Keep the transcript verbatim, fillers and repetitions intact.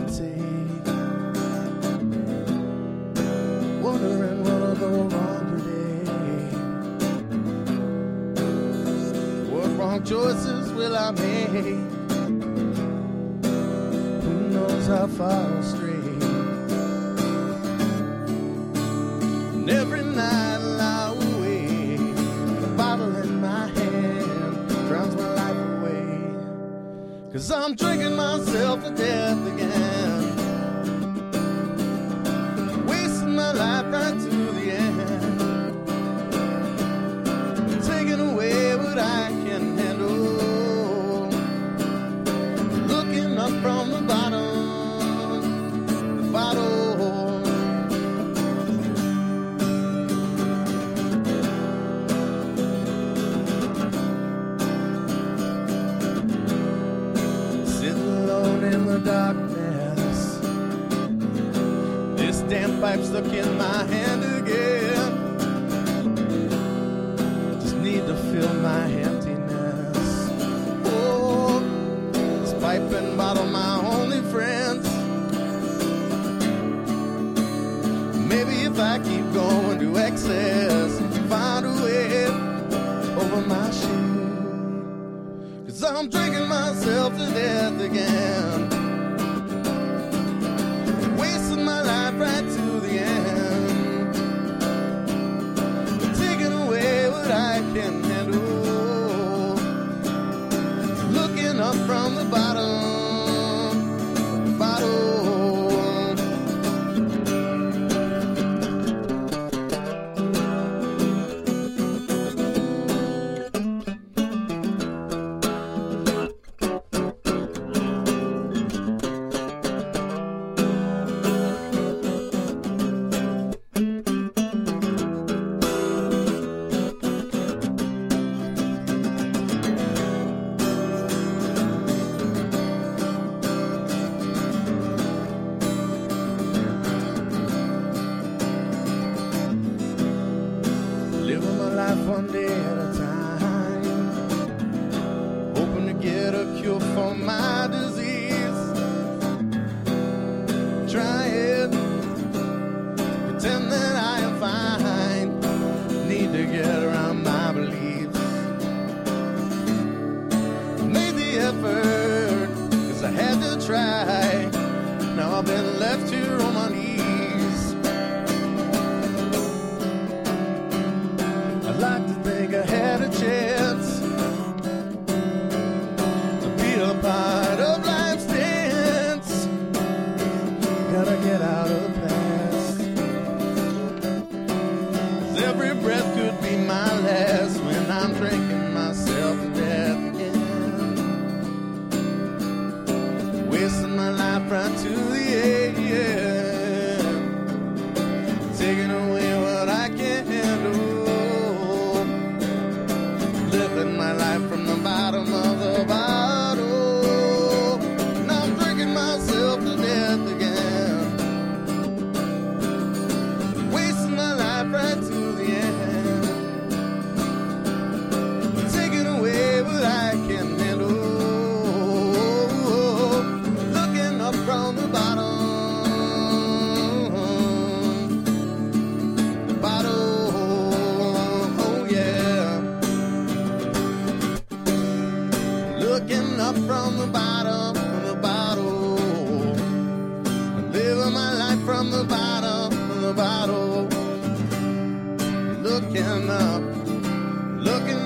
take. Wondering what'll go wrong today. What wrong choices will I make? Who knows how far I'll stray? And every night I lie awake, a bottle in my hand drowns my life away. 'Cause I'm drinking myself to death again, wasting my life right to the end, taking away what I can handle, looking up from the bottom, the bottle. Darkness, this damn pipe stuck in my hand again. Just need to fill my emptiness. Oh, this pipe and bottle, my only friends. Maybe if I keep going to excess, find a way over my shame. 'Cause I'm drinking myself to death again, my life right to the end, taking away what I can handle, looking up from the bottom, bottom. One day at a time, hoping to get a cure for my disease. Trying to pretend that I am fine, need to get around my beliefs. Made the effort, 'cause I had to try. Now I've been left here on my knees. I'd like to think I had a chance to be a part of life's dance. Gotta get out of the past, 'cause every breath could be my last when I'm drinking myself to death again, wasting my life right to the end, taking away what I can't handle, living my life from the bottom of the bottle. Now I'm drinking myself to death again, wasting my life right to the end, taking away what I can handle, looking up from the bottom, the bottle. Looking up from the bottom of the bottle, living my life from the bottom of the bottle, looking up, looking